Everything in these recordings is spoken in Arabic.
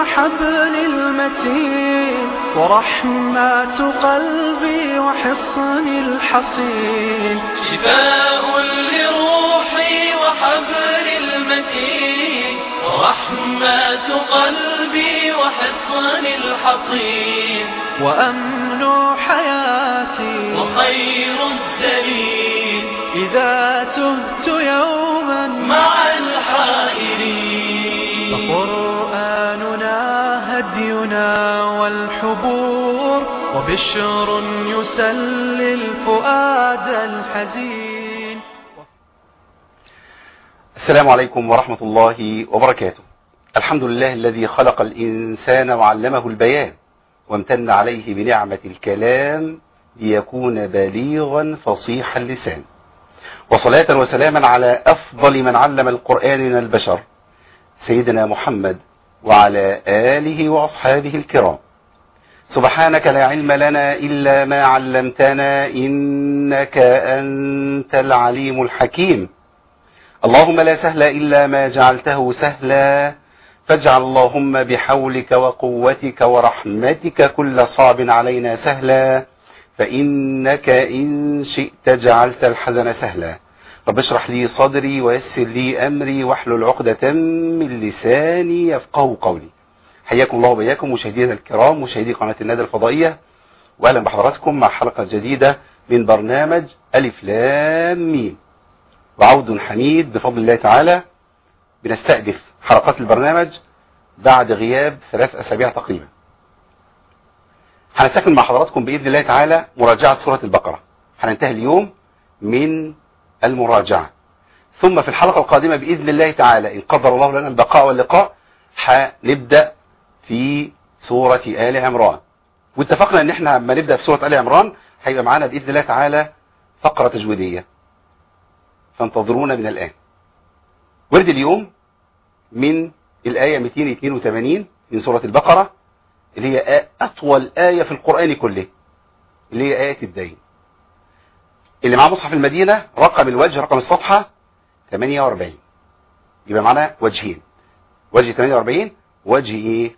حبل المتين ورحمة قلبي وحصن الحصين، شفاء لروحي وحبل المتين ورحمة قلبي وحصن الحصين، وأمن حياتي وخير الدليل إذا تهت يوما مع الحائرين. فقرآننا هدينا والحبور وبشر يسلي الفؤاد الحزين. السلام عليكم ورحمة الله وبركاته. الحمد لله الذي خلق الإنسان وعلمه البيان وامتن عليه بنعمة الكلام ليكون بليغا فصيح اللسان، وصلاة وسلاما على أفضل من علم القرآن من البشر سيدنا محمد وعلى آله وأصحابه الكرام. سبحانك لا علم لنا إلا ما علمتنا إنك أنت العليم الحكيم. اللهم لا سهل إلا ما جعلته سهلا، فاجعل اللهم بحولك وقوتك ورحمتك كل صعب علينا سهلا، فإنك إن شئت جعلت الحزن سهلا. رب اشرح لي صدري ويسر لي أمري واحلل عقدة من لساني يفقه قولي. حياكم الله وبياكم مشاهدينا الكرام، مشاهدي قناة الندى الفضائية، وأهلا بحضراتكم مع حلقة جديدة من برنامج ألف لام ميم. وعود حميد بفضل الله تعالى. بنستأنف حلقات البرنامج بعد غياب 3 أسابيع تقريبا. هنستكمل مع حضراتكم بإذن الله تعالى مراجعة سورة البقرة. هننتهي اليوم من المراجعة، ثم في الحلقة القادمة بإذن الله تعالى إن قدر الله لنا البقاء واللقاء هنبدأ في سورة آل عمران. واتفقنا ان احنا لما نبدأ في سورة آل عمران هيبقى معانا بإذن الله تعالى فقرة تجويدية، فانتظرونا من الآن. ورد اليوم من الآية 282 من سورة البقرة، اللي هي أطول آية في القرآن كله، اللي هي آية الدين. اللي معاه مصحف المدينة رقم الوجه رقم الصفحة 48، يبقى معنا وجهين، وجه 48 وجه ايه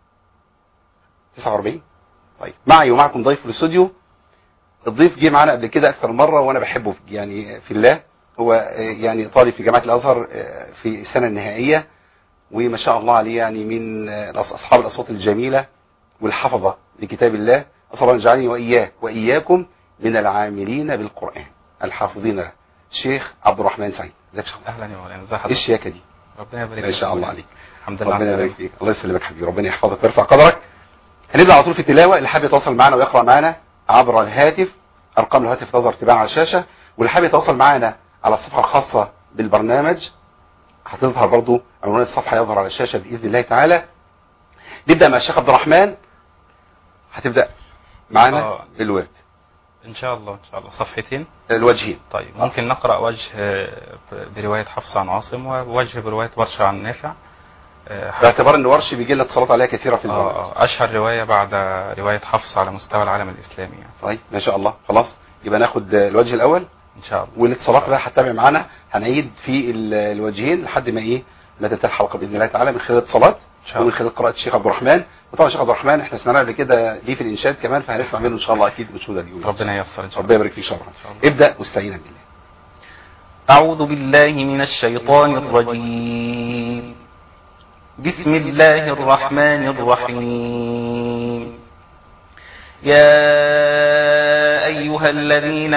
49. طيب معي ومعكم ضيف في الاستوديو. الضيف جه معنا قبل كده اكثر مرة وانا بحبه يعني في الله. هو يعني طالب في جامعة الازهر في السنة النهائية، وما شاء الله عليه يعني من اصحاب الاصوات الجميلة والحفظة لكتاب الله. أسأل الله يجعلني وإياكم من العاملين بالقرآن الحافظين له. الشيخ عبد الرحمن سعيد، ازيك يا شيخ؟ اهلا يا مولانا، ازي حضرتك؟ ايه الشياكه دي؟ ربنا يبارك فيك. ما شاء الله عليك. الحمد لله. ربنا يبارك فيك، الله يسلمك حبيبي، ربنا يحفظك ويرفع قدرك. هنبدا على طول في التلاوه. اللي حابب يتواصل معنا ويقرا معنا عبر الهاتف، ارقام الهاتف تظهر تباعا على الشاشه. واللي حابب يتواصل معنا على الصفحه الخاصه بالبرنامج هتظهر برضو عنوان الصفحه يظهر على الشاشه باذن الله تعالى. نبدا مع الشيخ عبد الرحمن، هتبدا معنا بالورد ان شاء الله. صفحتين الوجهين. طيب ممكن نقرا وجه بروايه حفص عن عاصم، ووجه بروايه ورش عن نافع، باعتبار ان ورش بيجي لنا اتصالات عليها كثيره في البرنامج. اشهر روايه بعد روايه حفص على مستوى العالم الاسلامي يعني. طيب ما شاء الله. خلاص يبقى ناخد الوجه الاول ان شاء الله، والاتصالات بقى هتتابع معانا. هنعيد في الوجهين لحد ما تنتهي الحلقه باذن الله تعالى، من خلال الاتصالات ومن خلال قراءه الشيخ عبد الرحمن. وطبعا الشيخ عبد الرحمن احنا سمعناه قبل كده ليه في الانشاد كمان، فهنسمع منه ان شاء الله اكيد مشهوده اليوم. ربنا ييسر ان شاء الله. ربنا يبارك فيك. شرعا ابدا واستعينا بالله. اعوذ بالله من الشيطان الرجيم. بسم الله الرحمن الرحيم. يا أيها الذين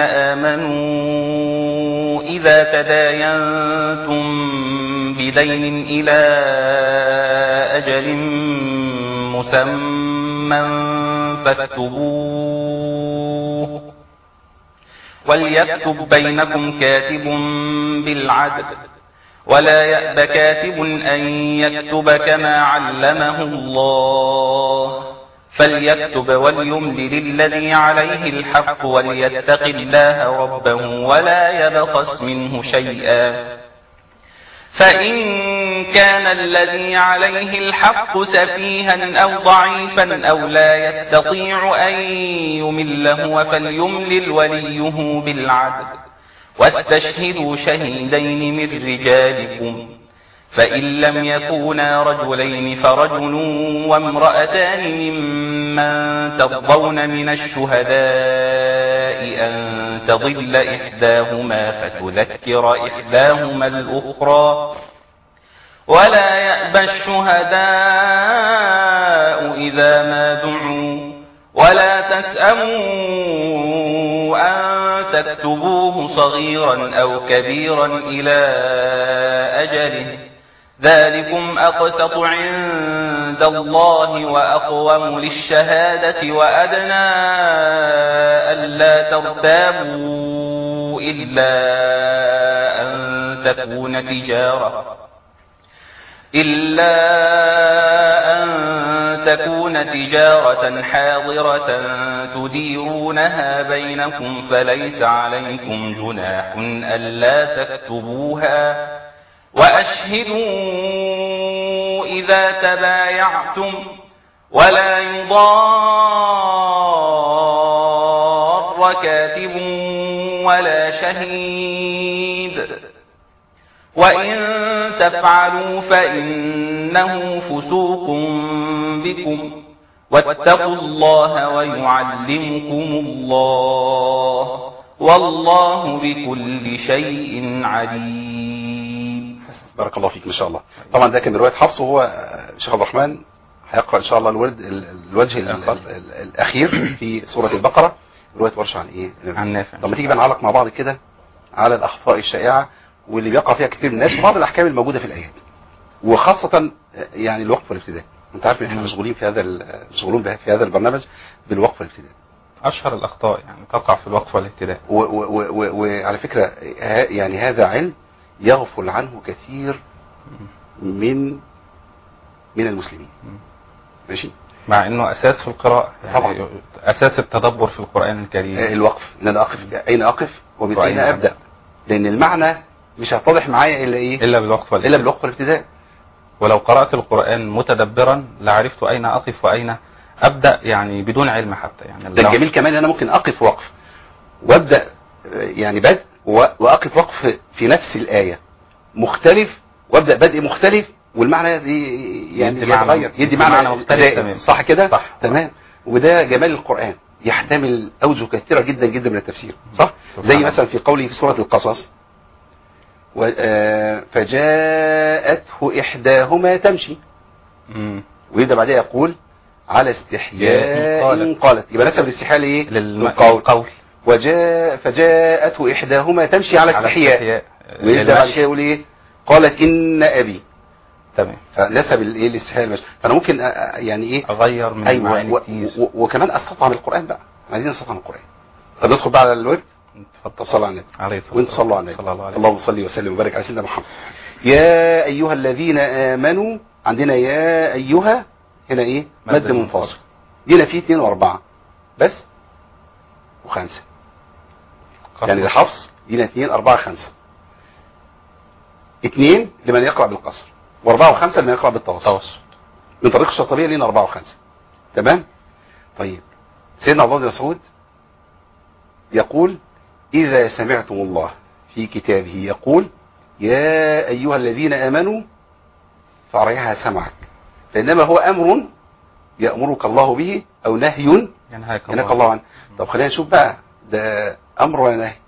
آمنوا إذا تداينتم بدين إلى أجل مسمى فاكتبوه، وليكتب بينكم كاتب بالعدل، ولا يأب كاتب أن يكتب كما علمه الله، فليكتب وليملل الذي عليه الحق وليتق الله ربه ولا يبخس منه شيئا، فإن كان الذي عليه الحق سفيها أو ضعيفا أو لا يستطيع أن يمل هو فليملل وليه بالعدل، واستشهدوا شهيدين من رجالكم فإن لم يكونا رجلين فرجل وامرأتان ممن ترضون من الشهداء أن تضل إحداهما فتذكر إحداهما الأخرى ولا يأبى الشهداء إذا ما دعوا ولا تسأموا أن تكتبوه صغيرا أو كبيرا إلى أجله ذلكم أقسط عند الله وأقوم للشهادة وأدنى ألا ترتابوا إلا أن تكون تجارة حاضرة تديرونها بينكم فليس عليكم جناح ألا تكتبوها وأشهدوا إذا تبايعتم ولا يضار كاتب ولا شهيد وإن تفعلوا فإنه فسوق بكم واتقوا الله ويعلمكم الله والله بكل شيء عليم. بارك الله فيك ما شاء الله. طبعا ده كان من رواية حفص، وهو شيخ عبد الرحمن هيقرأ إن شاء الله الوجه الأخير في سورة البقرة، رواية ورش عن إيه؟ عن نافع. طب ما تيجي بقى نعلق مع بعض كده على الأخطاء الشائعة واللي بيقع فيها كثير من الناس وبعض الأحكام الموجودة في الآيات، وخاصة يعني الوقف والابتداء. أنت عارف إن إحنا مشغولين في هذا البرنامج بالوقف والابتداء. أشهر الأخطاء يعني تقع في الوقف والابتداء. وعلى فكرة يعني هذا علم يغفل عنه كثير من المسلمين. ماشي. مع انه اساس في القراءة يعني طبعا. اساس التدبر في القرآن الكريم. الوقف، ان انا اقف اين اقف ومن اين ابدا، لان المعنى مش هيتضح معايا الا ايه؟ الا بالوقف والابتداء. ولو قرأت القرآن متدبرا لعرفت اين اقف واين ابدا، يعني بدون علم حتى. يعني ده الجميل كمان ان انا ممكن اقف وقف وابدا يعني بدء واقف وقف في نفس الآية مختلف وابدا بدء مختلف، والمعنى يعني يدي معنى مختلف. صح كده؟ صح. تمام. وده جمال القرآن، يحتمل اوجه كثيرة جدا جدا من التفسير. صح. زي مثلا في قوله في سورة القصص فجاءته إحداهما تمشي، ويبدأ بعدها يقول على استحياء قالت، يبقى نسب الاستحياء ايه؟ للقول. فجاءته إحداهما تمشي على استحياء، ويبدأ بعد كده يقول ايه؟ قالت إن أبي. تمام. فنسب الايه الاستحياء ماشي. فانا ممكن يعني ايه اغير من المعاني كتير، وكمان استطعم القرآن بقى. عايزين نستطعم القرآن. طب ندخل بقى على الورد. اتفضل. صلى على النبي عليه الصلاه وانت صلوا على النبي. اللهم صل وسلم وبارك على سيدنا محمد. يا ايها الذين امنوا، عندنا يا ايها هنا ايه؟ مد منفصل. دينا فيه 2 و4 بس و5، يعني الحفص دينا 2 4 5. 2 لمن يقرأ بالقصر، و4 و5 لمن يقرأ بالتوسط. من طريق الشاطبية لينا 4 و5. تمام. طيب سيدنا عبد الله بن مسعود يقول إذا سمعتم الله في كتابه يقول يا أيها الذين آمنوا فأريها سمعك، فإنما هو أمر يأمرك الله به أو نهي ينهاك الله عنه. طب خلينا نشوف بقى، ده أمر ولا نهي؟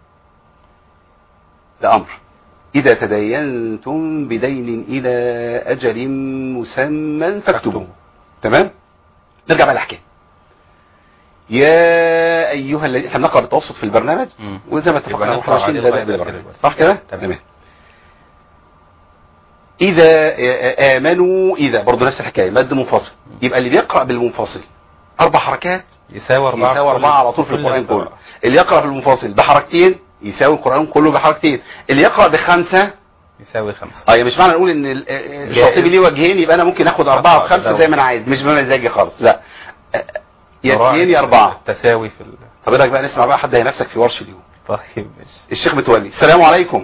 ده أمر. إذا تدينتم بدين إلى أجل مسمى فاكتبوه. تمام. نرجع بقى الأحكام. يا أيها الذين، احنا بنقرأ بالتوسط في البرنامج، وزي ما اتفقنا نحن نبدأ بالبرنامج. صح كده؟ تمام. إذا آمنوا، إذا برضو نفس الحكاية مد منفصل، يبقى اللي بيقرأ بالمنفصل 4 حركات يساوي 4 على طول في القرآن كله. اللي يقرأ بالمنفصل بحركتين يساوي القرآن كله بحركتين. اللي يقرأ ب5 يساوي 5. مش معنى نقول ان الشاطبي ليه وجهين يبقى انا ممكن اخد 4 و5 زي ما انا عايز، مش بمزاجي خالص، لا، يا 2 يا 4 تساوي في طب ايه رايك بقى نسمع بقى حد هينافسك في ورش اليوم؟ طيب ماشي. الشيخ متولي. السلام عليكم.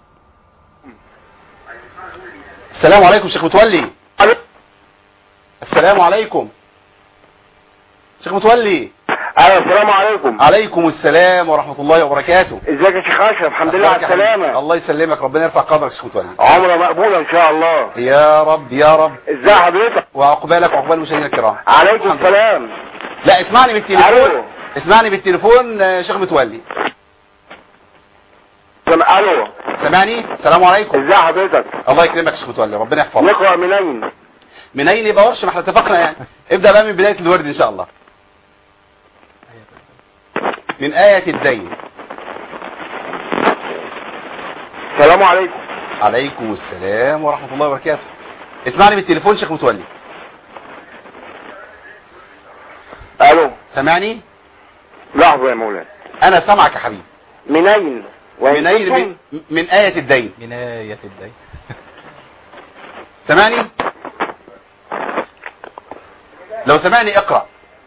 السلام عليكم شيخ متولي. السلام عليكم شيخ متولي. ايوه السلام عليكم. عليكم السلام ورحمة الله وبركاته. ازيك يا شيخ اشرف؟ الحمد لله على السلامة. الله يسلمك، ربنا يرفع قدرك يا شيخ متولي. عمره مقبولة ان شاء الله. يا رب يا رب. ازي حضرتك؟ وعقبالك وعقبال المشاهدين الكرام. عليكم السلام. لا اسمعني بالتليفون. الو. اسمعني بالتليفون شيخ متولي. الو. سامعني؟ السلام عليكم. ازي حضرتك؟ الله يكرمك يا شيخ متولي، ربنا يحفظك. نقرأ منين؟ منين يبقى ورش، ما احنا اتفقنا يعني. ابدأ بقى من بداية الورد ان شاء الله. من آية الدين. السلام عليكم. عليكم السلام ورحمة الله وبركاته. اسمعني بالتليفون شيخ متولي. الو. سامعني؟ لحظة يا مولانا. انا سامعك يا حبيبي. منين؟ منين؟ من آية الدين. من آية الدين. سامعني؟ لو سمعني اقرأ.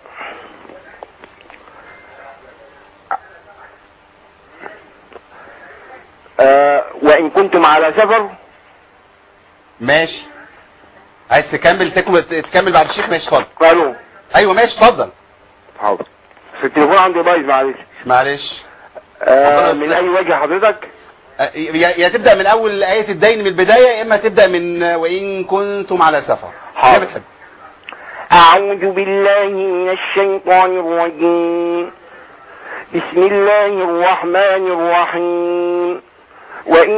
وإن كنتم على سفر. ماشي. عايز تكمل بعد الشيخ؟ ماشي اتفضل. الو. ايوه ماشي اتفضل. حاضر. في التليفون عندي بايظ معلش. من اي وجه حضرتك؟ يا تبدأ من اول آية الدين من البداية، يا اما تبدأ من وإن كنتم على سفر. حاضر. بتحب. أعوذ بالله من الشيطان الرجيم. بسم الله الرحمن الرحيم. وإن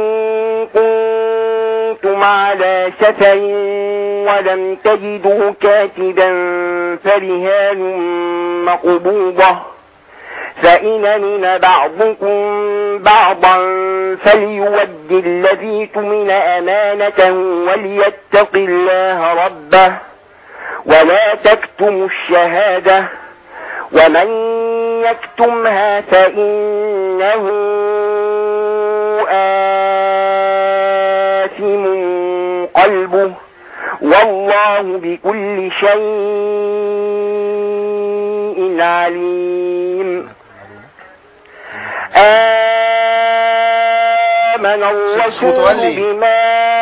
كنتم على سفر ولم تجدوا كاتبا فرهان مقبوضة، فإن أمن بعضكم بعضا فليؤد الذي اؤتمن أمانته وليتق الله ربه ولا تكتموا الشهادة، ومن يكتمها فإنه آثم قلبه والله بكل شيء عليم. آمن الرسول بما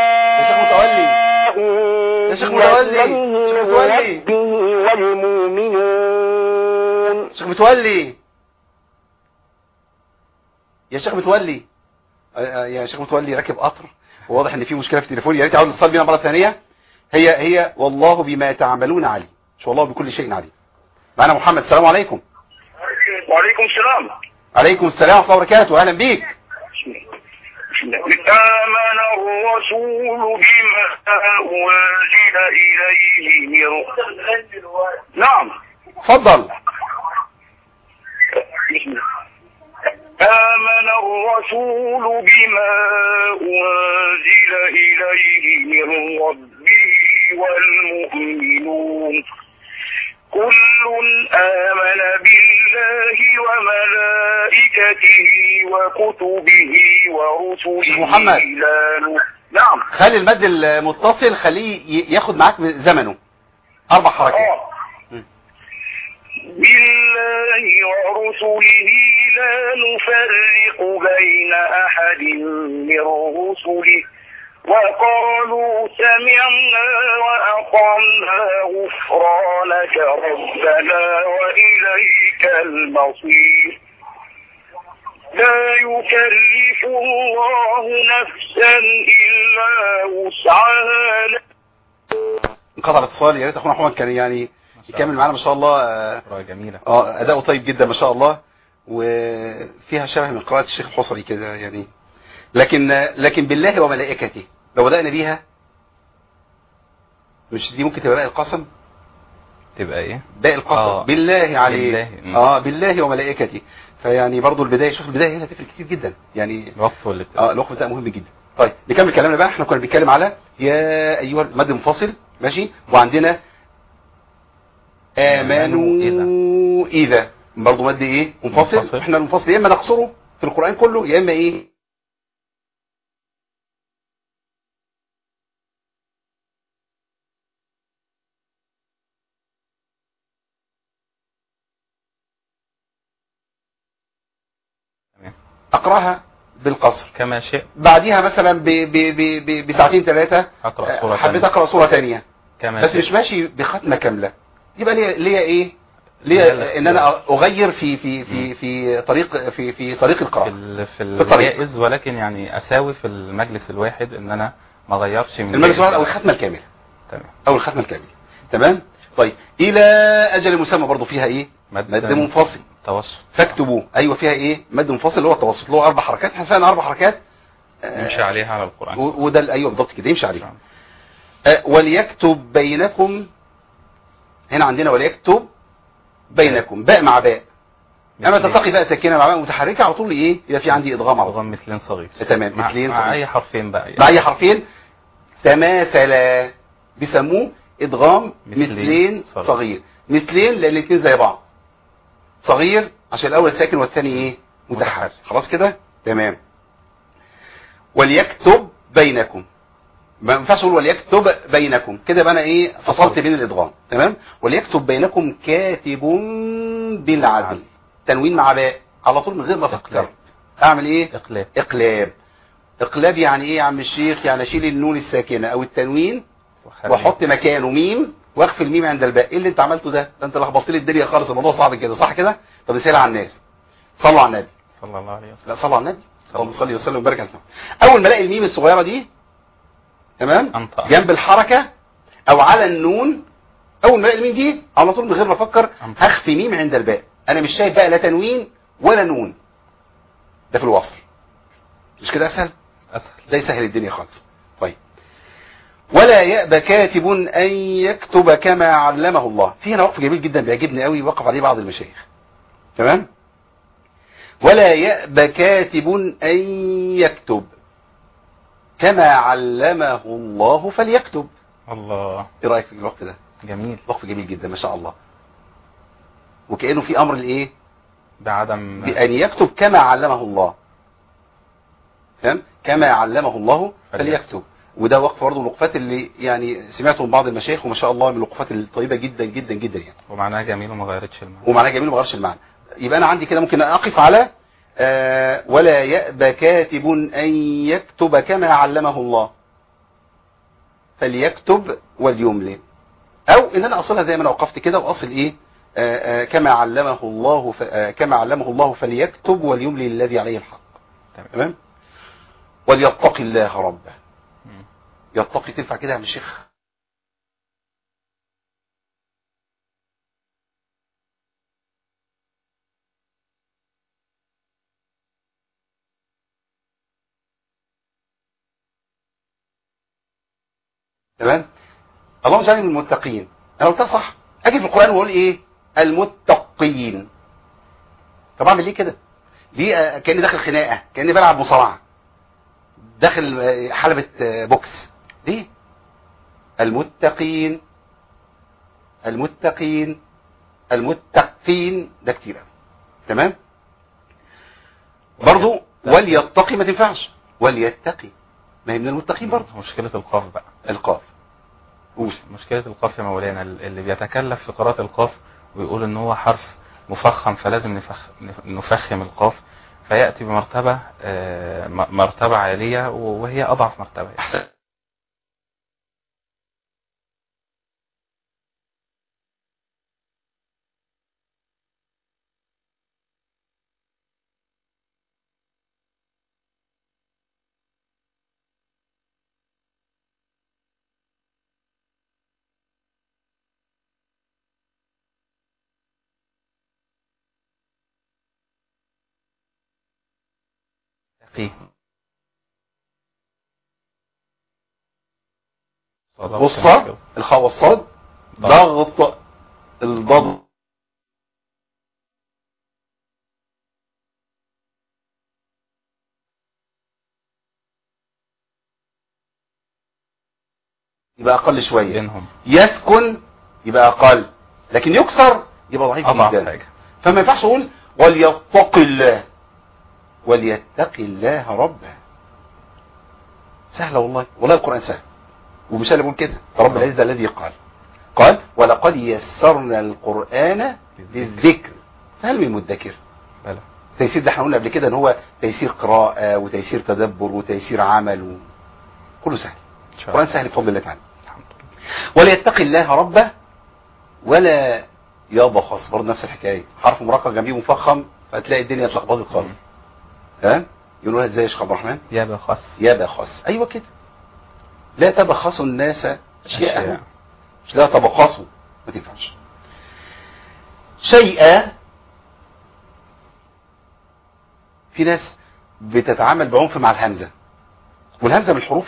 يا شيخ متولي والمؤمنون. شيخ متولي يا شيخ متولي يا شيخ متولي راكب قطر، وواضح ان في مشكله في التليفون. يا ريت عاوز اتصل بينا مره ثانيه. هي والله بما تعملون عليم، شاء الله بكل شيء عليم. معنا محمد. السلام عليكم. وعليكم السلام. عليكم السلام ورحمه الله وبركاته. اهلا بيك. آمن الرسول بما أنزل إليه من نعم اتفضل. آمن الرسول بما أنزل إليه من ربه والمؤمنون كل آمن بالله وملائكته وكتبه ورسله. محمد. نعم. خلي المد المتصل خليه ياخد معاك زمنه 4 حركات. بالله ورسله لا نفرق بين أحد من رسله وقالوا سمعنا وأطعنا غفرانك ربنا وإليك المصير. لا يكلف الله نفسا إلا وسعها. انقطع الاتصال. يا ريت اخونا محمد كان يعني يكمل معانا. ما شاء الله جميلة. اداؤه طيب جدا ما شاء الله، وفيها شبه من قراءة الشيخ الحصري كده يعني. لكن بالله وملائكته لو بدأنا بيها، مش دي ممكن تبقى باقي القسم؟ تبقى ايه؟ باقي القسم. بالله عليه. بالله وملائكته. فيعني برضو البداية، شوف البداية هنا تفرق كتير جدا يعني. الوقف الوقف ده مهم جدا. طيب نكمل كلامنا بقى. احنا كنا بنتكلم على يا ايها مد منفصل ماشي، وعندنا آمنوا إذا برضو مد ايه منفصل. احنا المنفصل يا اما نقصره في القرآن كله، يا اما ايه اقراها بالقصر كما شئت. بعديها مثلا بساعتين 3 اقرا سوره حبيت اقرا سوره ثانيه كما بس شئت. مش ماشي بختمه كامله، يبقى ليا ايه ليه ان انا اغير في طريق القراءه في الجائز، ولكن يعني اساوي في المجلس الواحد ان انا ما اغيرش من المجلس الواحد او الختمه الكامله. تمام. او الختمه الكامله. تمام. طيب الى اجل مسمى برضو فيها ايه؟ مد منفصل توسط. فاكتبوه. ايوه فيها ايه؟ مد منفصل اللي هو التوسط، اللي هو 4 حركات. احنا فعلا 4 حركات يمشي عليها على القران، وده ايوه بالضبط كده يمشي عليه. وليكتب بينكم. هنا عندنا وليكتب بينكم باء مع باء. اما تلتقي باء ساكنه مع باء متحركه على طول ايه؟ يبقى في عندي ادغام على طول. مثلين صغير. تمام. مثلين مع اي حرفين بقى يعني. مع اي حرفين تماثلا بيسموه ادغام مثلين صغير. مثلين لان الاثنين زي بعض. صغير عشان الاول ساكن والثاني ايه؟ متحرك. خلاص كده تمام. وليكتب بينكم. ما ينفعش اقول وليكتب بينكم كده بقى انا ايه؟ فصلت بين الادغام. تمام. وليكتب بينكم كاتب بالعدل. تنوين مع باء على طول من غير ما افكر. اعمل ايه؟ اقلاب يعني ايه يا عم الشيخ؟ يعني اشيل النون الساكنه او التنوين واحط مكانه ميم واخفي الميم عند الباء. ايه اللي انت عملته ده انت لخبطت لي الدنيا خالص. الموضوع صعب كده صح كده؟ طب نسهل على الناس. صلوا على النبي صلى الله عليه وسلم. لا صلوا على النبي اللهم صل وسلم وبارك على سيدنا. اول ما الاقي الميم الصغيره دي تمام جنب الحركه او على النون، اول ما الاقي الميم دي على طول من غير ما افكر هخفي ميم عند الباء. انا مش شايف بقى لا تنوين ولا نون. ده في الوصل. مش كده اسهل؟ ده يسهل الدنيا خالص. طيب ولا يأبى كاتب ان يكتب كما علمه الله. في هنا وقف جميل جدا بيعجبني قوي وقف عليه بعض المشايخ. تمام. ولا يأبى كاتب ان يكتب كما علمه الله فليكتب. الله. ايه رايك في الوقف ده؟ جميل. وقف جميل جدا ما شاء الله. وكأنه في امر الايه؟ بعدم بأن يكتب كما علمه الله. تمام. كما علمه الله فليكتب. وده وقف برضه من الوقفات اللي يعني سمعته من بعض المشايخ وما شاء الله من الوقفات الطيبه جدا جدا جدا يعني. ومعناها جميل وما غيرتش المعنى. ومعناها جميل وما غيرش المعنى. يبقى انا عندي كده ممكن اقف على ولا يأبى كاتب ان يكتب كما علمه الله فليكتب وليملل. او ان انا اصلها زي ما انا وقفت كده واصل ايه؟ كما علمه الله فليكتب وليملل الذي عليه الحق. تمام. وليتقي الله ربه. يتقي تنفع كده يا عم الشيخ؟ تمام. اللهم اجعلنا من المتقين. انا قلتها صح. اجي في القران واقول ايه؟ المتقين. طب اعمل ليه كده؟ ليه كاني داخل خناقه، كاني بلعب مصارعه، داخل حلبة بوكس. ليه؟ المتقين المتقين المتقين ده كتير. تمام. برضو وليتقي ما تنفعش. وليتقي ما هي من المتقين برضو. مشكلة القاف بقى. القاف. مشكلة القاف يا مولانا اللي بيتكلف في قراءة القاف ويقول ان هو حرف مفخم فلازم نفخم القاف، فيأتي بمرتبة مرتبة عالية وهي أضعف مرتبة. أحسن. غصة الخاء والصاد ضغط الضاد يبقى اقل شوية. يسكن يبقى اقل، لكن يكسر يبقى ضعيف جدا. فما ينفعش اقول وليتقي الله وليتقي الله ربه. سهلة والله القرآن سهل. ومش انا بقول كده، رب العزة الذي قال ولقد يسرنا القرآن للذكر فهل من مدكر؟ بلى. تيسير ده احنا قلنا قبل كده ان هو تيسير قراءة وتيسير تدبر وتيسير عمل كله سهل. القرآن سهل بفضل الله تعالى. وليتقي الله ربه ولا يبخس برضه نفس الحكايه، حرف مرقق جنبيه مفخم، فتلاقي الدنيا اتلخبطت خالص. ها يقولوها ازاي يا شيخ عبد الرحمن؟ يبخس. يبخس، ايوه كده. لا تبخسوا الناس اشياء، مش لا تبخسوا، ما تنفعش. شيئا، في ناس بتتعامل بعنف مع الهمزه، والهمزه من الحروف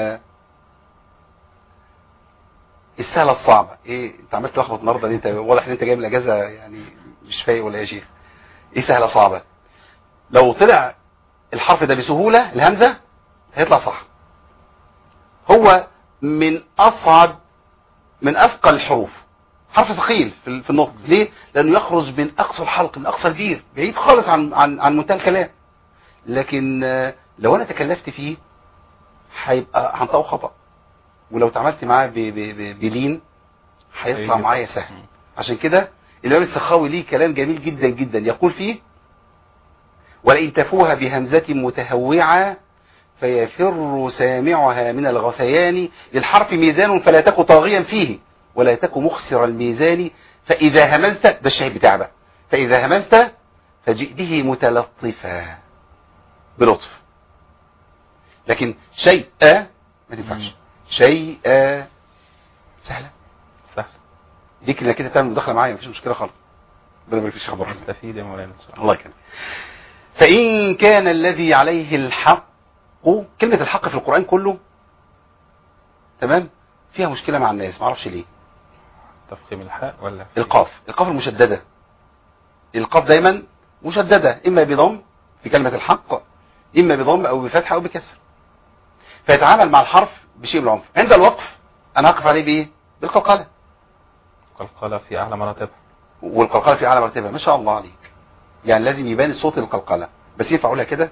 السهله الصعبه. ايه انت عملت تلخبط النهارده؟ انت واضح ان انت جاي من الاجازه يعني مش فايق ولا يا شيخ. ايه سهله صعبه؟ لو طلع الحرف ده بسهوله الهمزه هيطلع صح. هو من اصعب من اثقل الحروف، حرف ثقيل في النطق. ليه؟ لانه يخرج من اقصى الحلق، من اقصى البير، بعيد خالص عن منتهى الكلام. لكن لو انا تكلفت فيه هيبقى هنطقه خطا، ولو تعاملت معاه بلين هيطلع معايا سهل. عشان كده الامام السخاوي ليه كلام جميل جدا جدا، يقول فيه: ولئن تفوها بهمزه متهوعه فيفر سامعها من الغثيان، للحرف ميزان فلا تك طاغيا فيه ولا تك مخسر الميزان، فاذا همزت، ده الشاهد بتاعه بقى، فاذا همزت فجئ به متلطفا بلطف. لكن شيئا ما تنفعش. شيئا سهله سهل. دي كده كده بتعمل مداخله معايا مفيش مشكله خالص. ربنا يبارك فيك يا خبر. استفيد يا مولانا ان شاء الله. الله يكرمك. فان كان الذي عليه الحق، كلمه الحق في القران كله تمام فيها مشكله مع الناس، ما اعرفش ليه. تفخيم الحاء ولا القاف المشدده، القاف دايما مشدده، اما بضم في كلمه الحق، اما بضم او بفتحه او بكسر، فيتعامل مع الحرف بشيء من العنف. عند الوقف انا اقف عليه بايه؟ بالقلقله. القلقله في اعلى مراتبها، والقلقله في اعلى مرتبه. ما شاء الله عليك. يعني لازم يبان الصوت القلقله، بس ينفع اقولها كده؟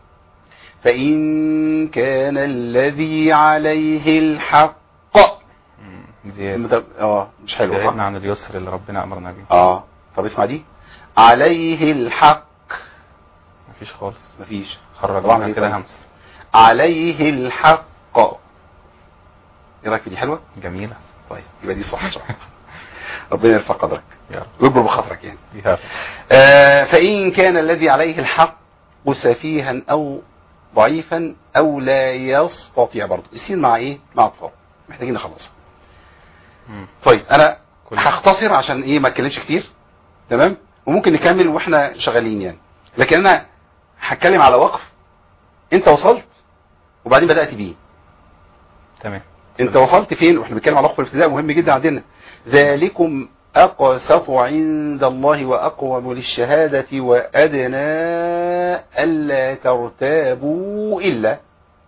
فإن كان الذي عليه الحق زيادة. مش حلو صح؟ بعدنا عن اليسر اللي ربنا امرنا بيه. طب اسمع دي، عليه الحق مفيش خالص، مفيش. خرجنا كده همس. عليه الحق. ايه رايك في دي؟ حلوه جميله. طيب يبقى دي صح. ربنا يرفع قدرك يا رب ويكبر بخاطرك يعني. فإن كان الذي عليه الحق سفيها أو ضعيفا أو لا يستطيع، برضه السين مع ايه؟ مع الطاء. محتاجين نخلصها. طيب انا هختصر عشان ايه ما اتكلمش كتير، تمام؟ وممكن نكمل واحنا شغالين يعني. لكن انا هتكلم على وقف انت وصلت وبعدين بدأت بيه. تمام. انت وصلت فين؟ واحنا بنتكلم على وقف الابتداء مهم جدا عندنا. ذلكم أقسط عند الله وأقوم للشهادة وأدنى ألا ترتابوا إلا.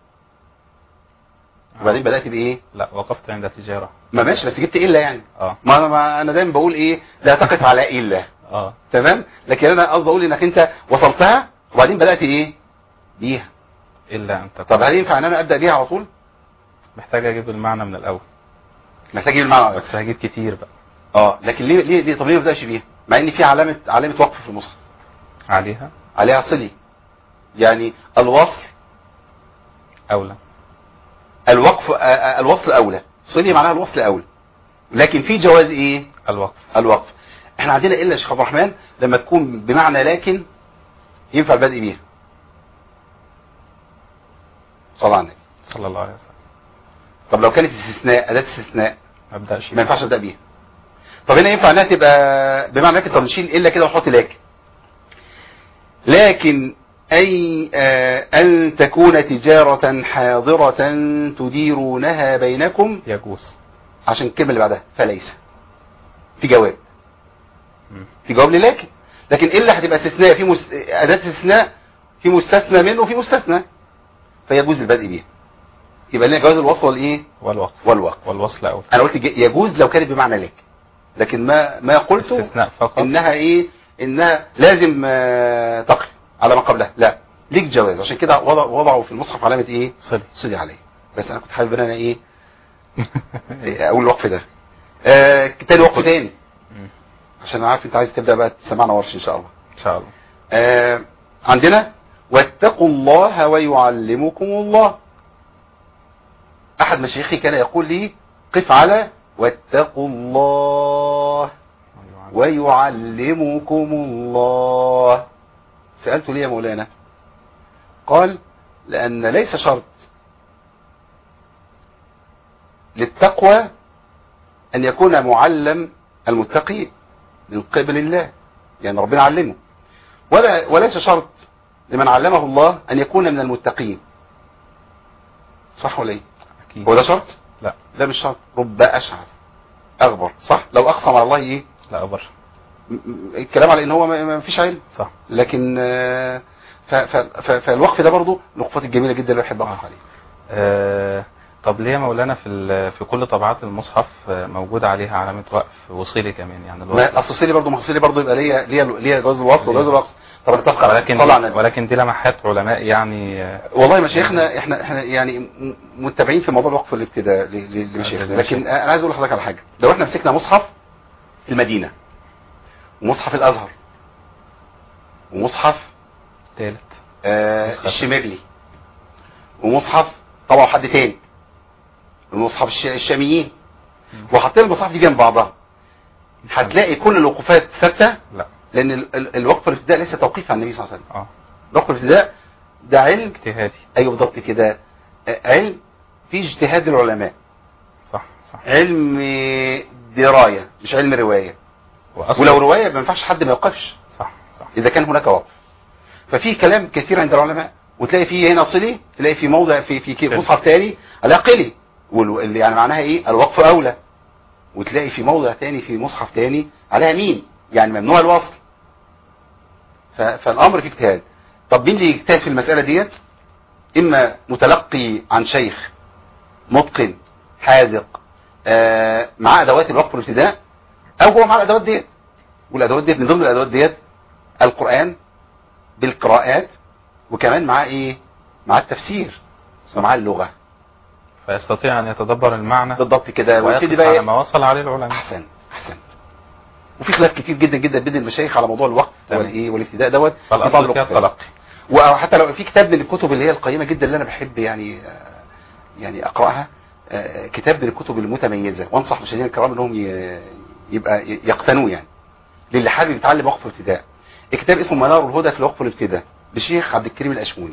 وبعدين بدأت بإيه؟ لا وقفت عند تجارة. ما ماشي، بس جبت إلا يعني. ما أنا دايما بقول إيه؟ لا تقف على إلا. تمام؟ لكن أنا قصدي أقول إنك أنت وصلتها وبعدين بدأت إيه؟ بيها. إلا أنت. طب هل ينفع إن أنا أبدأ بيها على طول؟ محتاج أجيب المعنى من الأول. محتاج أجيب المعنى. بس هجيب كتير بقى. لكن ليه طب ليه ما بدأش بيها؟ مع ان في علامة وقف في المصحف. عليها صلي. يعني الوصل اولى. الوصل اولى. صلي معناها الوصل اولى. لكن في جواز ايه؟ الوقف. احنا عندنا الا يا شيخ عبد الرحمن لما تكون بمعنى لكن ينفع البدء بيها. صلى على النبي صلى الله عليه وسلم. طب لو كانت استثناء، اداة استثناء ما ينفعش ابدا بيها. طب هنا ينفع انها تبقى بمعنى لكن؟ طب نشيل الا كده ونحط لكن اي ان تكون تجارة حاضرة تديرونها بينكم يجوز. عشان الكلمة اللي بعدها فليس في جواب. في جواب لكن الا هتبقى استثناء في اداة استثناء في مستثنى منه وفي مستثنى، فيجوز البدء بيها. يبقى لنا جواز الوصل والايه؟ والوقف. والوصل اول. انا قلت يجوز لو كانت بمعنى لكن ما قلت انها ايه؟ انها لازم تقف على ما قبلها. لا، ليك جواز. عشان كده وضعوا في المصحف علامة ايه؟ صلي عليه. بس انا كنت حابب ان انا ايه اقول الوقف ده. تاني وقف تاني عشان عارف انت عايز تبدأ بقى تسمعنا ورش ان شاء الله. عندنا واتقوا الله ويعلمكم الله. احد مشايخي كان يقول لي قف على واتقوا الله ويعلمكم الله. سألته ليه يا مولانا؟ قال لأن ليس شرط للتقوى أن يكون معلم المتقي من قبل الله، يعني ربنا علمه، وليس شرط لمن علمه الله أن يكون من المتقين. صح ولا ايه؟ أكيد. هو ده شرط؟ لا، ده مش شرط. رب أشعث أغبر، صح؟ لو أقسم على الله ايه؟ لا أبر. الكلام على ان هو ما فيش علم، صح. لكن فالوقف ده برضو من الوقفات الجميله جدا اللي بحب اقف عليه. طب ليه يا مولانا في كل طبعات المصحف موجود عليها علامه وقف وصيلي كمان؟ يعني اصل صيلي برضو، ما صيلي برضو يبقى ليا جواز الوصل وجواز الوقف. طب نتفق على ولكن دي لمحات علماء يعني. والله مشايخنا احنا يعني متابعين في موضوع الوقف والابتداء لمشايخنا، لكن انا عايز اقول لحضرتك على حاجه. لو احنا مسكنا مصحف المدينه ومصحف الازهر ومصحف ثالث الشمرلي ومصحف طبعا حد تاني ومصحف الشاميين وحطينا المصاحف دي جنب بعضها، هتلاقي كل الوقوفات ثابته. لا، لان الوقف الابتداء ليس توقيف عن النبي صلى الله عليه وسلم. الوقف الابتداء ده علم اجتهادي. ايوه بالضبط كده، علم فيه اجتهاد العلماء. صح. علم درايه مش علم روايه، ولو روايه ما ينفعش حد ما يوقفش. صح. اذا كان هناك وقف. ففي كلام كثير عند العلماء، وتلاقي فيه هنا صلي، تلاقي في موضع في مصحف ثاني الاقلي، واللي يعني معناها ايه؟ الوقف اولى. وتلاقي في موضع ثاني في مصحف ثاني عليها مين، يعني ممنوع الوصل. فالامر فيه اجتهاد. طب مين اللي يجتهد في المساله ديت؟ اما متلقي عن شيخ متقن حاذق مع ادوات الوقف والابتداء، او هو مع الادوات ديت. والادوات ديت من ضمن الادوات ديت القرآن بالقراءات، وكمان معاه ايه؟ مع التفسير ومع اللغة، فيستطيع ان يتدبر المعنى بالضبط كده، ويقف بقى على ما وصل عليه العلماء. احسن. وفي خلاف كتير جدا جدا بين المشايخ على موضوع الوقف والايه والابتداء دوت. فالاصل فيها التلقي. وحتى لو في كتاب من الكتب اللي هي القيمة جدا اللي انا بحب يعني اقراها، كتاب من الكتب المتميزة، وانصح مشاهدينا الكرام انهم يبقى يقتنوه، يعني للي حابب يتعلم وقف الابتداء. الكتاب اسمه منار الهدى في الوقف والابتداء للشيخ عبد الكريم الأشموني.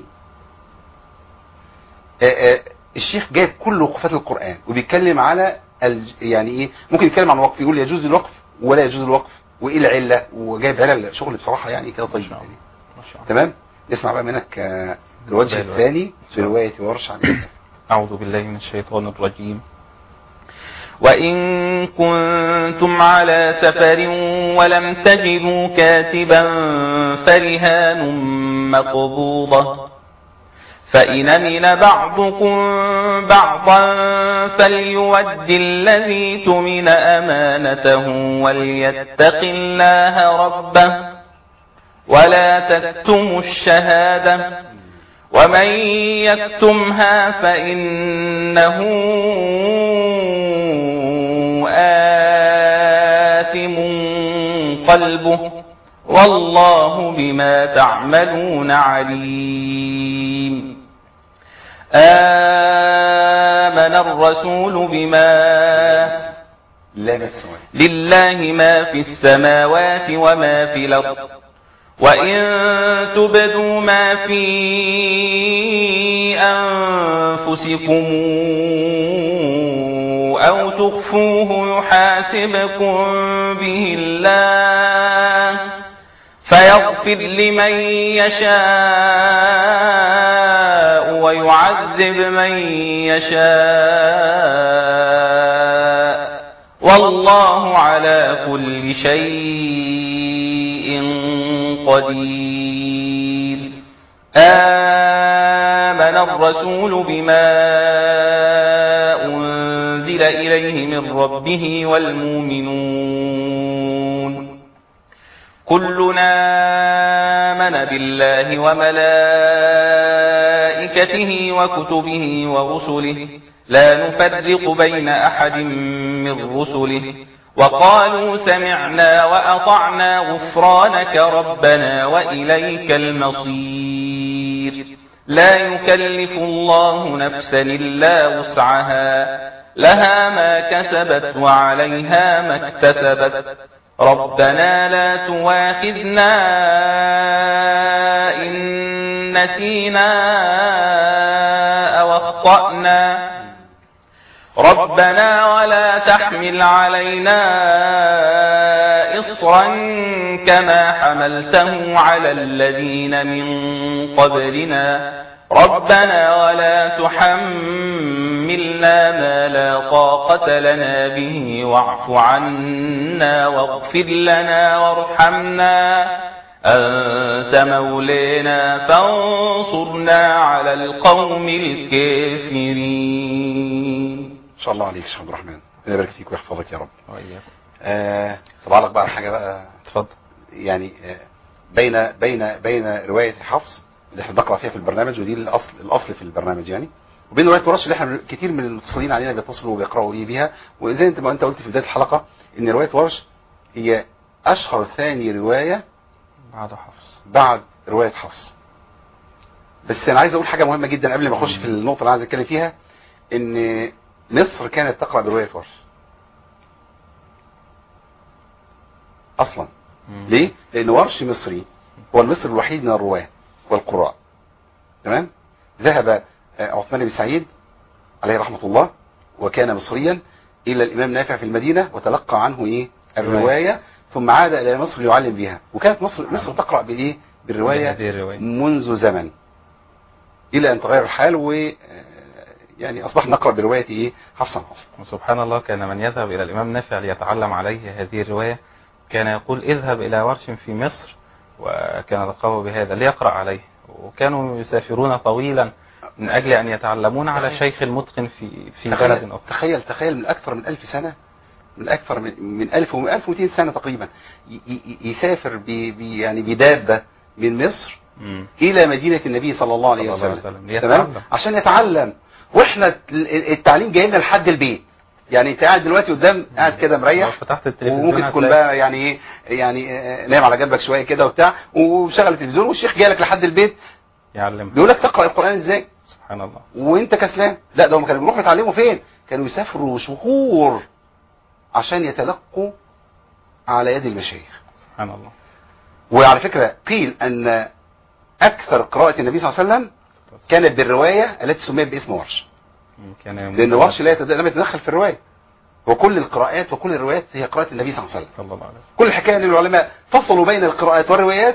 الشيخ جايب كل وقفات القرآن وبيتكلم على يعني ايه، ممكن يتكلم عن الوقف، يقول يجوز الوقف ولا يجوز الوقف وايه العله، وجايب علل شغل بصراحه يعني كده طيب. تمام. نسمع بقى منك الوجه الثاني في روايه ورش عن أعوذ بالله من الشيطان الرجيم. وإن كنتم على سفر ولم تجدوا كاتبا فرهان مقبوضة، فإن أمن بعضكم بعضا فليؤد الذي تؤمن أمانته وليتق الله ربه ولا تكتموا الشهادة، ومن يكتمها فإنه آثم قلبه والله بما تعملون عليم. آمن الرسول بما لله ما في السماوات وما في الأرض، وإن تبدوا ما في أنفسكم أو تخفوه يحاسبكم به الله فيغفر لمن يشاء ويعذب من يشاء والله على كل شيء قدير. آمن الرسول بما أنزل إليه من ربه والمؤمنون كلنا آمن بالله وملائكته وكتبه ورسله لا نفرق بين أحد من رسله وقالوا سمعنا وأطعنا غفرانك ربنا وإليك المصير. لا يكلف الله نفسا إلا وسعها لها ما كسبت وعليها ما اكتسبت ربنا لا تواخذنا إن نسينا أو أخطأنا ربنا ولا تحمل علينا إصرا كما حملته على الذين من قبلنا ربنا ولا تحملنا ما لا طاقة لنا به واعف عنا واغفر لنا وارحمنا أنت مولانا فانصرنا على القوم الكافرين. إن شاء الله عليك يا شيخ عبد الرحمن، ربنا يبارك فيك ويحفظك يا رب. طب أعلق بقى على حاجة بقى. اتفضل. يعني بين رواية حفص اللي احنا بنقرأ فيها في البرنامج، ودي الأصل في البرنامج يعني، وبين رواية ورش اللي احنا كتير من المتصلين علينا بيتصلوا وبيقرأوا بيها. وزي انت قلت في بداية الحلقة ان رواية ورش هي اشهر ثاني رواية بعد رواية حفص. بس انا عايز اقول حاجة مهمة جدا قبل ما اخش في النقطة اللي عايز اتكلم فيها، ان مصر كانت تقرأ برواية ورش اصلا. ليه؟ لان ورش مصري، هو المصري الوحيد من الرواة والقراء. تمام؟ ذهب عثمان بن سعيد عليه رحمة الله وكان مصريا الى الامام نافع في المدينة وتلقى عنه الرواية، ثم عاد الى مصر ليعلم بها. وكانت مصر تقرأ بالرواية منذ زمن الى ان تغير الحال، و يعني اصبح نقرأ برواية حفص عن عاصم. وسبحان الله كان من يذهب الى الامام نافع ليتعلم عليه هذه الرواية كان يقول اذهب الى ورش في مصر، وكان لقبه بهذا ليقرأ عليه. وكانوا يسافرون طويلا من اجل ان يتعلمون على شيخ المتقن في بلد اخرى. تخيل من اكثر من 1000 سنة، من اكثر من 1200 سنة تقريبا يسافر يعني بدابة من مصر الى مدينة النبي صلى الله عليه وسلم. تمام؟ عشان يتعلم. واحنا التعليم جاي لنا لحد البيت. يعني انت قاعد دلوقتي قاعد كده مريح، وممكن تكون بقى يعني نايم على جنبك شويه كده وبتاع، وشغل التلفزيون والشيخ جاي لك لحد البيت يعلم، بيقول لك تقرا القران ازاي. سبحان الله. وانت كسلان. لا، ده هم كانوا بيروحوا يتعلموا فين؟ كانوا يسافروا شهور عشان يتلقوا على يد المشايخ. سبحان الله. وعلى فكره قيل ان اكثر قراءه النبي صلى الله عليه وسلم كانت بالروايه التي سميت باسم ورش، لان ورش لم يتدخل في الروايه. وكل القراءات وكل الروايات هي قراءة النبي صلى الله عليه وسلم. كل الحكاية ان العلماء فصلوا بين القراءات والروايات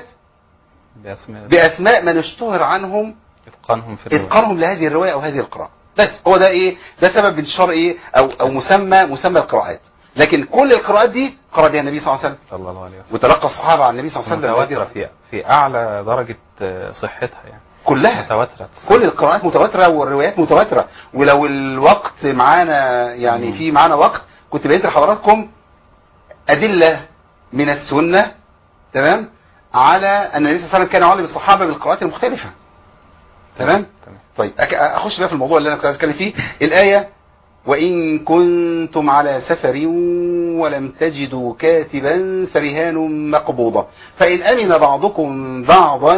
بأسماء من اشتهر عنهم اتقانهم لهذه الرواية او هذه القراءة. بس هو ده سبب انتشار او مسمى القراءات. لكن كل القراءات دي قرأ بها النبي صلى الله عليه وسلم وتلقى الصحابة عن النبي صلى الله عليه وسلم متواترة في اعلى درجة صحتها يعني. كلها متواترة، كل القراءات متواترة والروايات متواترة. ولو الوقت معانا يعني في معانا وقت كنت بقيت لحضراتكم أدلة من السنة، تمام، على أن النبي صلى الله عليه وسلم كان يعلم الصحابة بالقراءات المختلفة. تمام. طيب أخش بقى في الموضوع اللي أنا كنت عايز أتكلم فيه. الآية وإن كنتم على سفر ولم تجدوا كاتبا فرهان مقبوضة فإن أمن بعضكم بعضا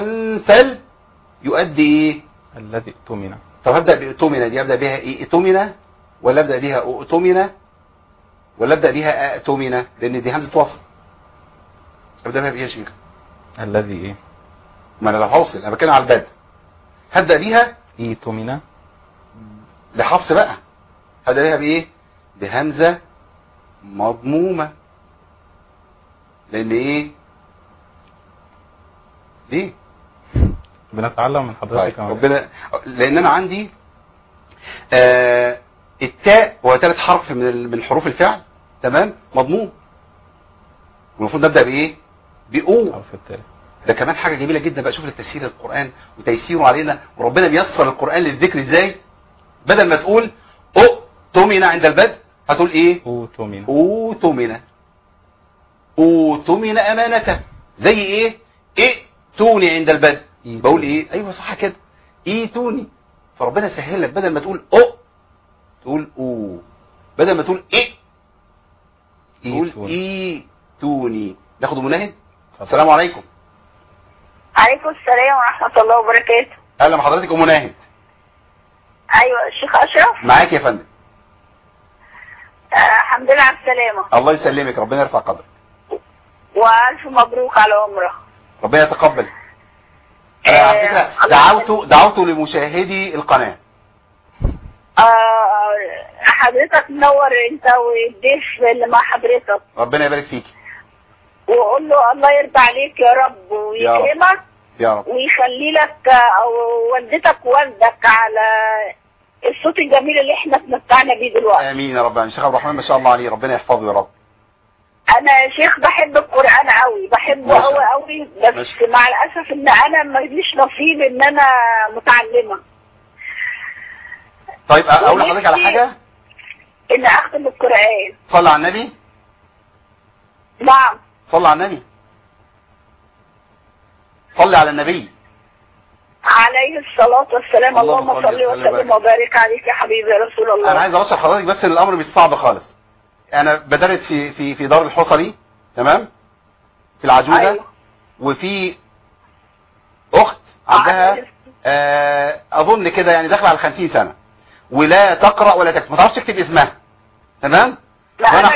يؤدي الذي اؤتمن. طب هبدأ بأؤتمن دي أبدأ بها اؤتمن ولا أبدأ بها أؤتمن ولا أبدأ بها أؤتمن؟ لأن دي همزة وصل. أبدأ بها بإيه يا شيخ؟ الذي ما أنا لو هوصل أنا بتكلم على البدء هبدأ بيها اؤتمن لحفص بقى. هبدأ بها بإيه؟ بهمزة مضمومة. لأن ليه؟ بنتعلم من حضرتك. ربنا، لان انا عندي التاء هو ثالث حرف من حروف الفعل، تمام، مضموم. والمفروض نبدا بايه؟ الحرف الثالث. ده كمان حاجه جميله جدا بقى. شوف التيسير القران وتيسيره علينا، وربنا بيسر القران للذكر ازاي. بدل ما تقول اؤتمن عند البدء هتقول ايه؟ اوتمن امانته. زي ايه؟ ائتوني عند البدء بقول ايه؟ ايوه صح كده، ايتوني. فربنا سهل لك، بدل ما تقول تقول بدل ما تقول تقول ايتوني. ناخد مناهد. السلام عليكم. عليكم السلام ورحمة الله وبركاته. اهلا بحضرتك ام مناهد. ايوه الشيخ اشرف معاك يا فندم. الحمد لله على السلامة. الله يسلمك، ربنا يرفع قدرك. والف مبروك على عمره. ربنا يتقبل. على فكره دعوت لمشاهدي القناه. حضرتك منور انت والضيف اللي مع حضرتك. ربنا يبارك فيكي. وقول له الله يرضى عليك يا رب ويكرمك يا رب ويخلي لك والدتك ووالدك على الصوت الجميل اللي احنا اتمتعنا بيه دلوقتي. امين يا رب. الشيخ عبد الرحمن ما شاء الله عليه، ربنا يحفظه يا رب. انا يا شيخ بحب القرآن قوي، بحبه قوي قوي، بس مع الاسف ان انا ماليش نصيب ان انا متعلمة. طيب اقول لحضرتك على حاجة، ان اختم القرآن. صلى على النبي. نعم صلى على النبي. صلي على النبي عليه الصلاة والسلام. اللهم صل وسلم وبارك عليك يا حبيبي يا رسول الله. انا عايز اوصل حضرتك بس ان الامر مش صعب خالص. انا بدرس في دار الحصري، تمام، في العجوزة. أيوة. وفي اخت عندها اظن كده يعني داخله على 50 سنة ولا تقرأ ولا تكتب، ما تعرفش تكتب اسمها، تمام. وانا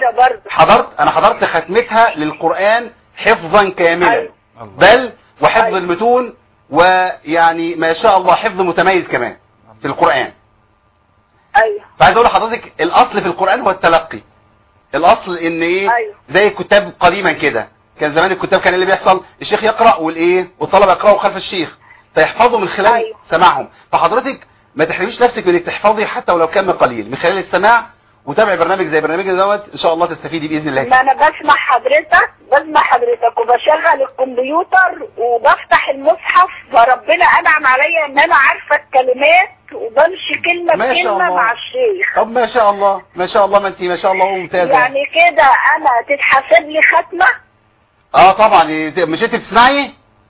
حضرت ختمتها للقرآن حفظا كاملا. أيوة. بل وحفظ أيوة. المتون، ويعني ما شاء الله حفظ متميز كمان في القرآن. ايوه. فعايز اقول لحضرتك الاصل في القرآن هو التلقي. الاصل ان ايه؟ أيوة. زي الكتاب قديما كده، كان زمان الكتاب كان اللي بيحصل الشيخ يقرأ والطلبة يقرأوا خلف الشيخ فيحفظوا من خلال أيوة. سماعهم. فحضرتك ما تحرميش نفسك من انك تحفظي حتى ولو كان قليل من خلال السماع، وتابعي برنامج زي برنامجنا دوت ان شاء الله تستفيدي باذن الله. ما انا بسمع حضرتك وبشغل الكمبيوتر وبفتح المصحف، فربنا انعم عليا ان انا عارفه الكلمات وبمشي كلمه بكلمه مع الشيخ. طب ما شاء الله ما شاء الله، ما انت ما شاء الله ممتازه. يعني كده انا تتحسب لي ختمه؟ طبعا. مش انت بتسمعي؟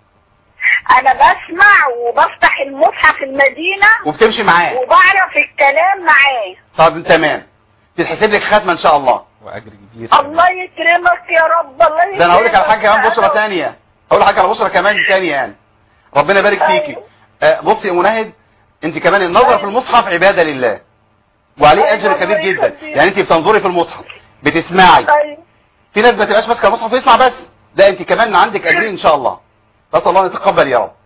انا بسمع وبفتح المصحف المدينه وبتمشي معاه وبعرف الكلام معاه. طب تمام، تتحسب لك ختمه ان شاء الله واجر كبير. الله يكرمك يا رب. الله يكرمك. ده انا هقول لك على حاجه كمان، بشرى ثانيه، هقول لك على بشرى كمان ثانيه يعني. ربنا يبارك فيكي. بصي يا مناهد، انت كمان النظر في المصحف عباده لله وعليه اجر كبير جدا. يعني انت بتنظري في المصحف، بتسمعي. في ناس ما تبقاش ماسكه المصحف ويسمع بس، ده انت كمان عندك اجرين ان شاء الله. بس الله يتقبل يا رب.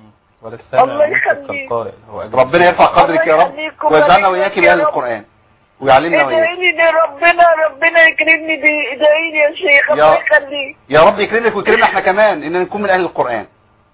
الله يخليك. ربنا يرفع قدرك يا رب ويجعلنا وإياك من أهل القرآن ويعلمنا وإياك. ادعيني ربنا يكرمني ادعيني يا شيخ. الله يخليك. يا رب يكرمك ويكرمنا احنا كمان ان نكون من أهل القرآن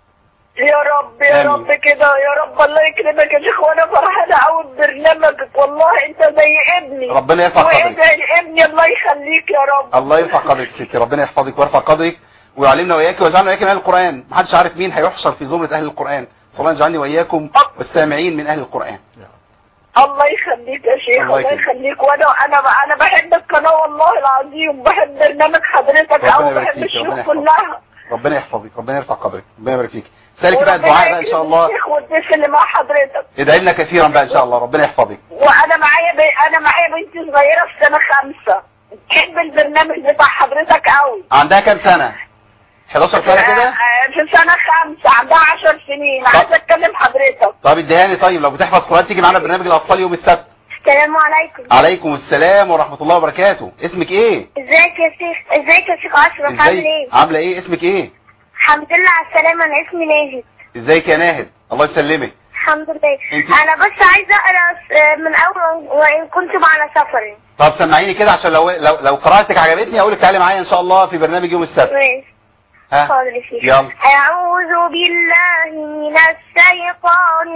يا رب يا رب كده يا رب. الله يكرمك يا شيخ، وانا فرحانه قوي ببرنامجك والله، انت زي ابني. ربنا يرفع قدرك. وادعي ابني الله يخليك يا رب. الله يرفع قدرك يا ستي، ربنا يحفظك ويرفع قدرك ويعلمنا وإياك ويجعلنا وإياك من أهل القرآن. محدش عارف مين هيحشر في زمرة أهل القرآن. صلى الله يجعلني وإياكم والسامعين من أهل القرآن. الله يخليك يا شيخ. الله يخليك. وانا بحب القناه والله العظيم، بحب برنامج حضرتك قوي، بحب الشيوخ كلها. ربنا يحفظك، ربنا يرفع قدرك، ربنا يبارك فيك. سالك بقى الدعاء بقى ان شاء الله. الشيخ والضيف اللي مع حضرتك ادعي لنا كثيرا بقى ان شاء الله، ربنا يحفظك. وانا معايا بنتي صغيره في سنه 5 بتحب البرنامج بتاع حضرتك قوي. عندها كام سنه؟ 11 سنه كده؟ في سنه 5، عندها 10 سنين. عايزه اتكلم حضرتك. طب اديهاني. طيب لو بتحفظ قرآن تيجي معانا برنامج الاطفال يوم السبت. السلام عليكم. عليكم السلام ورحمه الله وبركاته. اسمك ايه؟ ازيك يا شيخ اشرف؟ عامل ايه؟ عامله ايه؟ اسمك ايه؟ الحمد لله على السلامه. انا اسمي ناهد. ازيك يا ناهد؟ الله يسلمك. الحمد لله. انا بس عايزه اقرا من اول وان كنتم على سفر. طب سمعيني كده عشان لو قراءتك عجبتني اقول لك تعالي معايا ان شاء الله في برنامج يوم السبت. ماشي. يلا. أعوذ بالله من الشيطان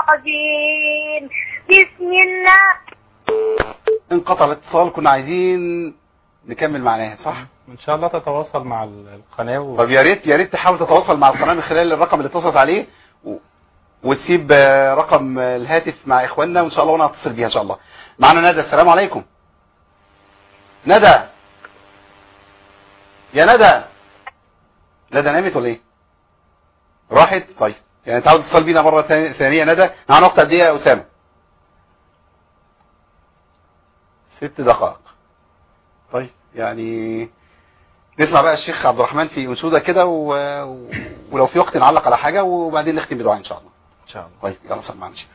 الرجيم. بسم الله. انقطع الاتصال، كنا عايزين نكمل معناها صح؟ ان شاء الله تتواصل مع القناة طب يا ريت تحاول تتواصل مع القناة من خلال الرقم اللي اتصلت عليه وتسيب رقم الهاتف مع اخواننا وان شاء الله وانا هتصل بيها ان شاء الله. معنا ندى. السلام عليكم. ندى يا ندى نامت ولا ايه؟ راحت؟ طيب يعني تعالوا اتصل بينا مرة ثانية. ندى معنا وقت قد ايه يا اسامة؟ 6 دقائق. طيب يعني نسمع بقى الشيخ عبد الرحمن في انشودة كده ولو في وقت نعلق على حاجة وبعدين نختم بدعاء ان شاء الله. ان شاء الله. طيب يلا سمعنا الشيخ.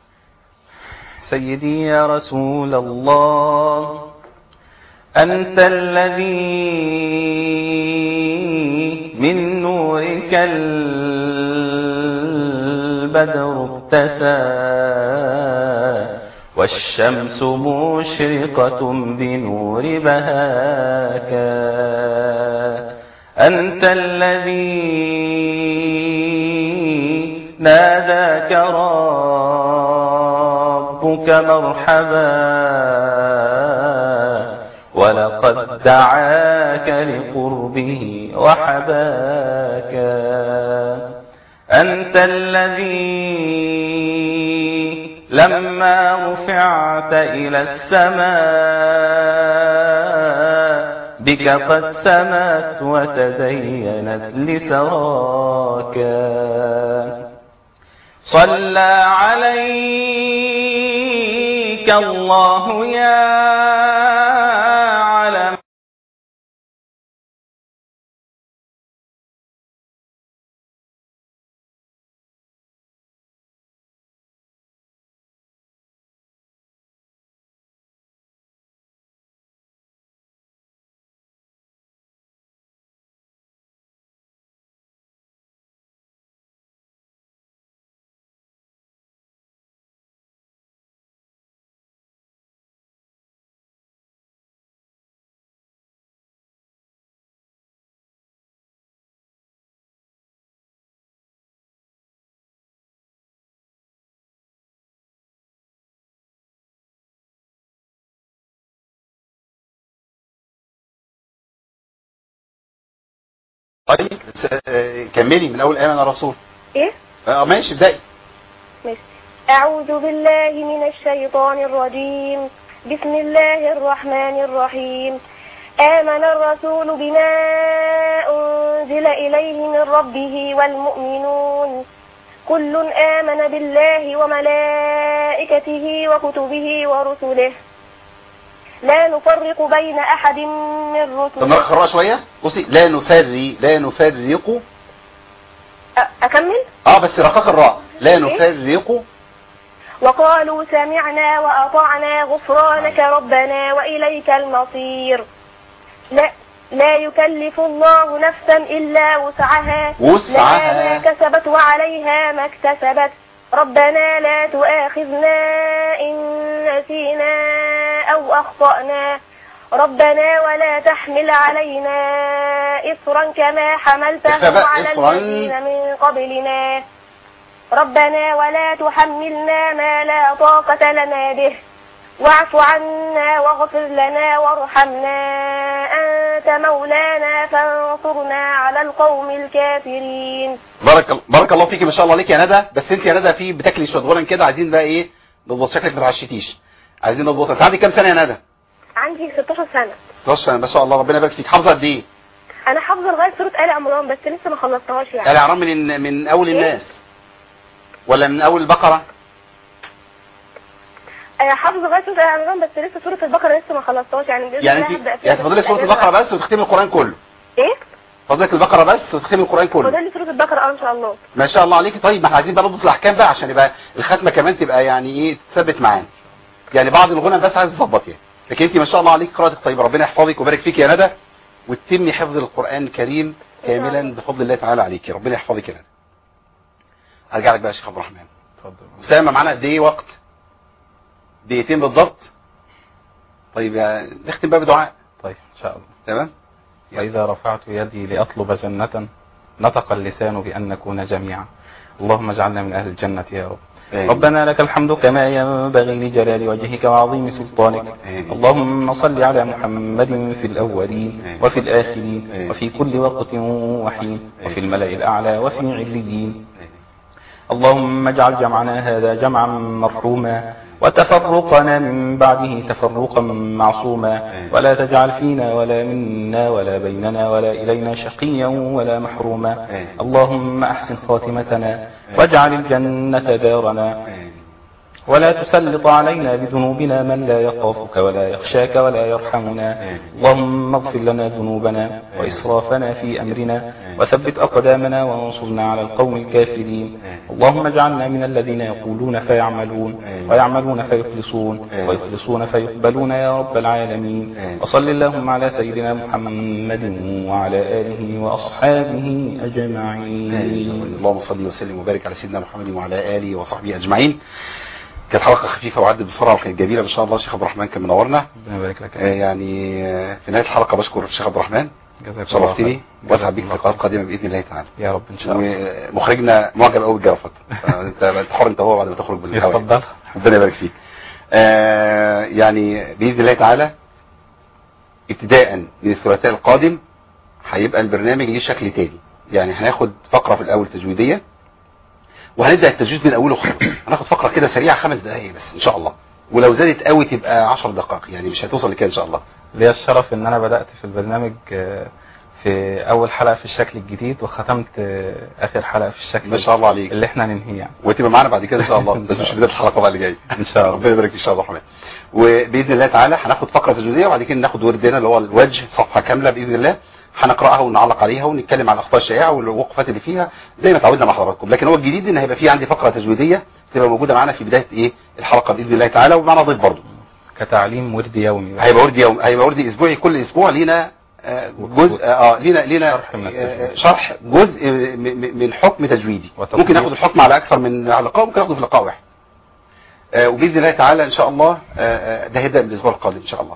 سيدي يا رسول الله أنت الذي عليك البدر اتسى والشمس مشرقة بنور بهاك أنت الذي ناداك ربك مرحبا ولقد دعاك لقربه وحباك أنت الذي لما رفعت إلى السماء بك قد سمت وتزينت لسراك صلى عليك الله يا علم طيب كملي من اول آمن الرسول. ايه ماشي ابدأي. ماشي. اعوذ بالله من الشيطان الرجيم. بسم الله الرحمن الرحيم. آمن الرسول بما أنزل إليه من ربه والمؤمنون كل آمن بالله وملائكته وكتبه ورسله لا نفرق بين أحد من رسله. طب نقرأ شوية. بصي لا نفرق. أكمل؟ بس رقاق الراء. لا نفرق. وقالوا سمعنا وأطعنا غفرانك ربنا وإليك المصير. لا يكلف الله نفسا إلا وسعها لها ما كسبت وعليها ما اكتسبت ربنا لا تؤاخذنا إن نسينا أو أخطأنا ربنا ولا تحمل علينا إصرا كما حملته على الذين من قبلنا ربنا ولا تحملنا ما لا طاقة لنا به واعف عنا واغفر لنا وارحمنا أنت مولانا فانصرنا على القوم الكافرين. بارك الله فيك ما شاء الله عليك يا ندى. بس انت يا ندى في بتاكلي شويه غرن كده عايزين بقى ايه نضبط شكلك ما تعشتيش. عايزين نضبط. انت عندك كام سنه يا ندى؟ عندي 16 سنه. 16 سنه ما شاء الله ربنا يبارك فيك. حافظه قد ايه؟ انا حافظه لغايه سوره آل عمران بس لسه ما خلصتهاش يعني. آل عمران من اول الناس ولا من اول البقره؟ انا حافظه لغايه سوره آل عمران بس لسه سوره البقره لسه ما خلصتهاش يعني باذن الله. يعني فاضلك سوره البقره بس وتختمي القران كله. ايه؟ فاضلك البقره بس وتختمي القران كله. فاضل لي سوره البقره ان شاء الله. ما شاء الله عليكي. طيب ما احنا عايزين بقى نضبط الاحكام بقى عشان يبقى الختمه كمان تبقى يعني ايه تثبت معانا. يعني بعض الغنى بس عايز تظبط يعني. لكن انت ما شاء الله عليك قراءتك طيب. ربنا يحفظك ويبارك فيك يا ندى وتتمي حفظ القران الكريم كاملا بفضل الله تعالى عليكي. ربنا يحفظك يا ندى. هرجع لك بقى يا شيخ عبد الرحمن. اتفضل. اسامه معانا قد ايه وقت؟ دقيقتين بالضبط. طيب يعني نختم بقى بدعاء. طيب ان شاء الله. تمام. وإذا رفعت يدي لأطلب جنة نطق اللسان بأن نكون جميعا. اللهم اجعلنا من أهل الجنة يا رب. ربنا لك الحمد كما ينبغي لجلال وجهك وعظيم سلطانك. اللهم صل على محمد في الأولين وفي الآخرين وفي كل وقت وحين وفي الملأ الأعلى وفي عليين. اللهم اجعل جمعنا هذا جمعا مرحوما وتفرقنا من بعده تفرقا معصوما ولا تجعل فينا ولا منا ولا بيننا ولا إلينا شقيا ولا محروما. اللهم أحسن خاتمتنا واجعل الجنة دارنا ولا تسلط علينا بذنوبنا من لا يخافك ولا يخشاك ولا يرحمنا. اللهم اغفر لنا ذنوبنا وإسرافنا في أمرنا وثبت أقدامنا وانصرنا على القوم الكافرين. اللهم اجعلنا من الذين يقولون فيعملون ويعملون فيخلصون ويخلصون فيقبلون يا رب العالمين. وصل اللهم على سيدنا محمد وعلى آله وأصحابه أجمعين. اللهم صل وسلم وبارك على سيدنا محمد وعلى آله وصحبه أجمعين. كانت حلقة خفيفة وعدت بسرعة وكانت جميلة ما شاء الله. الشيخ عبد الرحمن كان منورنا. ربنا يبارك لك. يعني في نهاية الحلقة بشكر الشيخ عبد الرحمن، شرفتني واسعد بيك في لقاءات قادمة بإذن الله تعالى يا رب إن شاء الله. ومخرجنا معجب قوي بالجرافات. انت حر انت هو بعد ما تخرج بالهواء. اتفضل. ربنا يبارك فيك. يعني بإذن الله تعالى ابتداء من الثلاثاء القادم هيبقى البرنامج ليه شكل تاني. يعني هناخد فقرة في الأول تجويدية وهنبدأ التجويد من أوله خالص. هناخد فقرة كده سريعة 5 دقايق بس إن شاء الله، ولو زادت قوي تبقى 10 دقائق، يعني مش هتوصل لكده إن شاء الله. ليا الشرف إن أنا بدأت في البرنامج في أول حلقة في الشكل الجديد وختمت آخر حلقة في الشكل ما شاء الله عليك اللي احنا ننهيه يعني. وتبقى معانا بعد كده إن شاء الله بس مش بداية الحلقة بقى اللي جاي إن شاء الله. ربنا يبارك فيك إن شاء الله الرحمن. وبإذن الله تعالى هناخد فقرة تجويدية وبعد كده ناخد وردنا اللي هو الوجه صفحة كاملة بإذن الله، هنقراها ونعلق عليها ونتكلم عن الاخطاء الشائعه والوقفات اللي فيها زي ما تعودنا مع حضراتكم. لكن هو الجديد ان هيبقى في عندي فقره تجويديه تبقى موجوده معانا في بدايه الحلقه باذن الله تعالى، ومعنا ضيف برضه كتعليم ورد يومي. هيبقى ورد يومي، هيبقى ورد اسبوعي. كل اسبوع لينا جزء لينا شرح جزء من حكم تجويدي. ممكن ناخد الحكم على اكثر من لقاء، ممكن ناخده في لقاء واحد. وباذن الله تعالى ان شاء الله ده هيبدا من الاسبوع القادم ان شاء الله.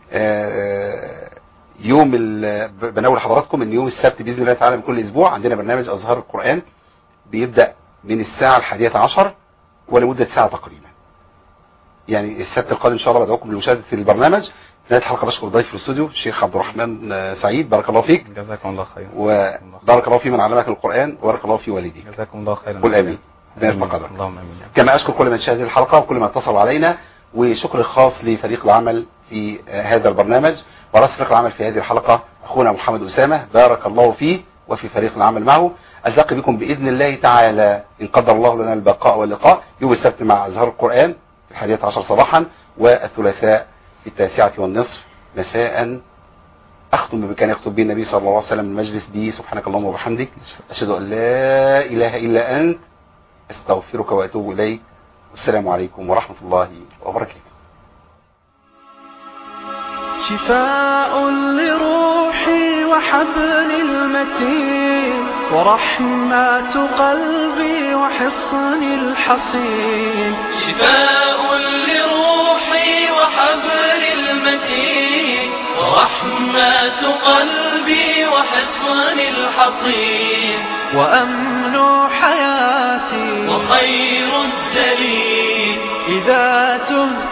يوم بنقول لحضراتكم ان يوم السبت باذن الله تعالى من كل اسبوع عندنا برنامج ازهار القرآن بيبدأ من الساعة 11 ولمدة ساعة تقريبا. يعني السبت القادم ان شاء الله بدعوكم لمشاهدة البرنامج. في نهاية الحلقة بشكر ضيف في الاستوديو الشيخ عبد الرحمن سعيد، بارك الله فيك. جزاكم الله خير. وبارك الله في من علمك القرآن وبارك الله في والديك. جزاكم الله خيرا. قل امين. بقدر. اللهم امين. كما اشكر كل من شاهد الحلقة وكل من اتصل علينا، وشكر خاص لفريق العمل في هذا البرنامج ورئيس فريق العمل في هذه الحلقة أخونا محمد أسامة، بارك الله فيه وفي فريق العمل معه. ألتقي بكم بإذن الله تعالى إن قدر الله لنا البقاء واللقاء يوم السبت مع أزهار القرآن في 11 صباحا، والثلاثاء في 9:30 مساء. أختم بكان يخطب به النبي صلى الله عليه وسلم المجلس بي: سبحانك اللهم وبحمدك أشهد أن لا إله إلا أنت أستغفرك وأتوب إليك. والسلام عليكم ورحمة الله وبركاته. شفاء لروحي وحبل المتين ورحمة قلبي وحصن الحصين. شفاء لروحي وحبل المتين ورحمة قلبي وحصن الحصين. وأمن حياتي وخير الدليل إذا تهت